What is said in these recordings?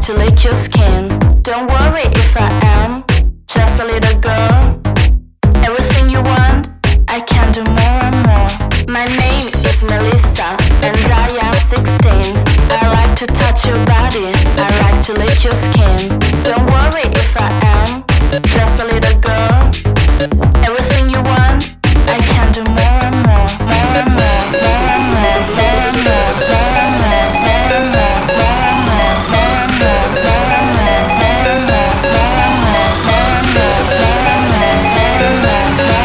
to lick your skin. Don't worry if I am just a little girl. Everything you want, I can do more and more. My name is Melissa and I am 16. I like to touch your body, I like to lick your skin. Don't worry if I am just a little girl. Everything you want, I can do more and more. More and more, more and more, more and more, more and more, more and more, more and more, more and more, more and more, more and more, more and more, more and more, more and more, more and more,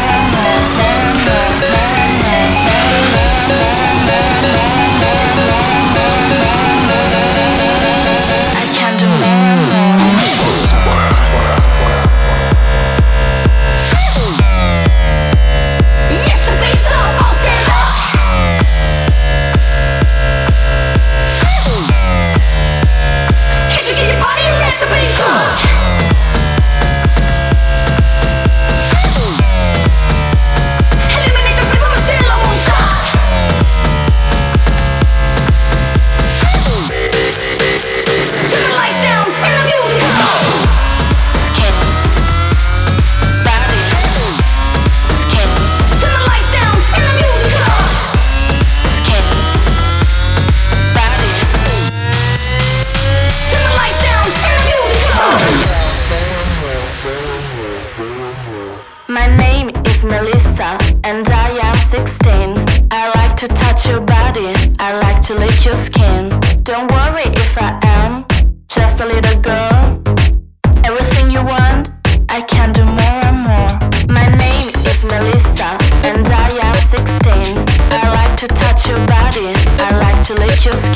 I can do more and more. Yes, the bass up, I'll stand up. Can't you get your body and let the bass up? Eliminate the rhythm and still I won't stop. Turn the lights down and the music up. Skin, body, skin. Turn the lights down and the music up. Skin, body. Turn the lights down and the music up. My name is Melissa and I am 16. I like to touch your body, I like to lick your skin. Don't worry if I am just a little girl. Everything you want, I can do more and more. My name is Melissa and I am 16. I like to touch your body, I like to lick your skin.